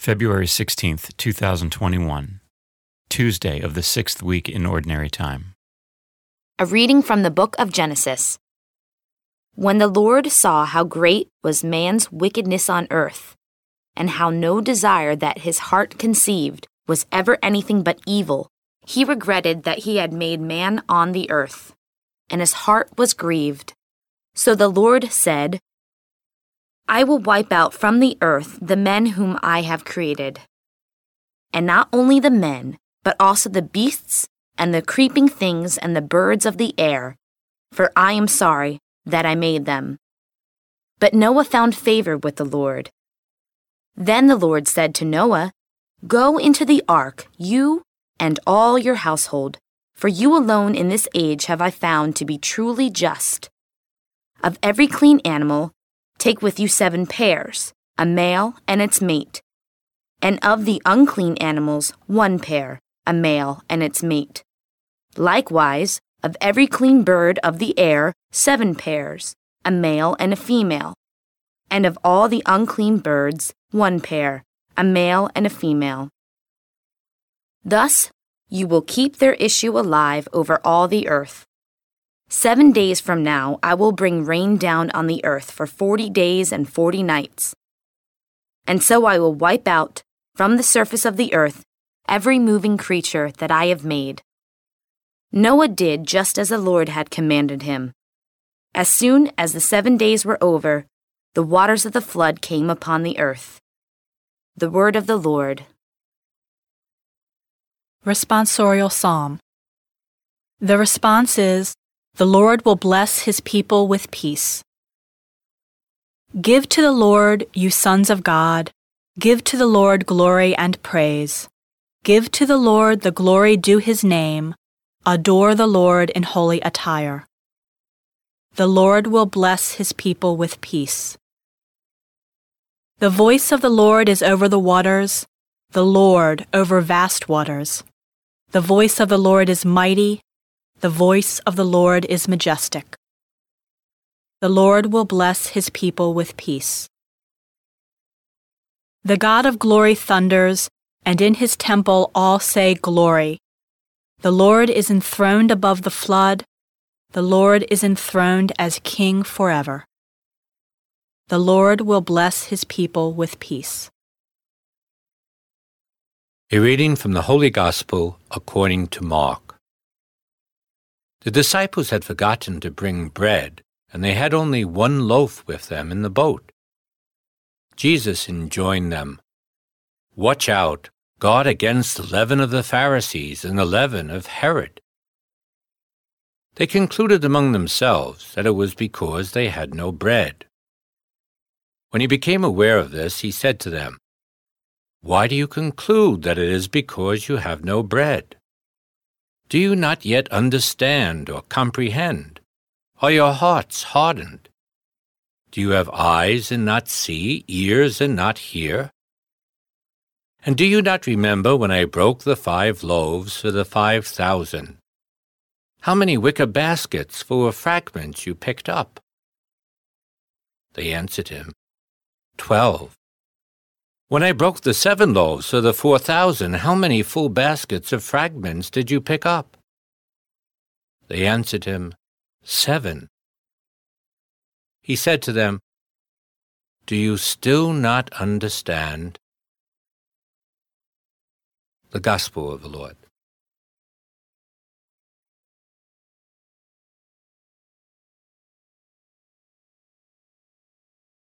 February 16th, 2021, Tuesday of the 6th week in Ordinary Time. A reading from the book of Genesis. When the Lord saw how great was man's wickedness on earth, and how no desire that his heart conceived was ever anything but evil, he regretted that he had made man on the earth, and his heart was grieved. So the Lord said, I will wipe out from the earth the men whom I have created. And not only the men, but also the beasts and the creeping things and the birds of the air, for I am sorry that I made them. But Noah found favor with the Lord. Then the Lord said to Noah, Go into the ark, you and all your household, for you alone in this age have I found to be truly just. Of every clean animal, take with you 7 pairs, a male and its mate. And of the unclean animals, 1 pair, a male and its mate. Likewise, of every clean bird of the air, 7 pairs, a male and a female. And of all the unclean birds, 1 pair, a male and a female. Thus you will keep their issue alive over all the earth. 7 days from now I will bring rain down on the earth for 40 days and 40 nights. And so I will wipe out, from the surface of the earth, every moving creature that I have made. Noah did just as the Lord had commanded him. As soon as the 7 days were over, the waters of the flood came upon the earth. The word of the Lord. Responsorial Psalm. The response is, The Lord will bless his people with peace. Give to the Lord, you sons of God. Give to the Lord glory and praise. Give to the Lord the glory due his name. Adore the Lord in holy attire. The Lord will bless his people with peace. The voice of the Lord is over the waters, the Lord over vast waters. The voice of the Lord is mighty, the voice of the Lord is majestic. The Lord will bless his people with peace. The God of glory thunders, and in his temple all say glory. The Lord is enthroned above the flood. The Lord is enthroned as King forever. The Lord will bless his people with peace. A reading from the Holy Gospel according to Mark. The disciples had forgotten to bring bread, and they had only 1 loaf with them in the boat. Jesus enjoined them, Watch out, guard against the leaven of the Pharisees and the leaven of Herod. They concluded among themselves that it was because they had no bread. When he became aware of this, he said to them, Why do you conclude that it is because you have no bread? Do you not yet understand or comprehend? Are your hearts hardened? Do you have eyes and not see, ears and not hear? And do you not remember when I broke the 5 loaves for the 5,000? How many wicker baskets full of fragments you picked up? They answered him, 12. When I broke the 7 loaves for the 4,000, how many full baskets of fragments did you pick up? They answered him, 7. He said to them, Do you still not understand? The Gospel of the Lord.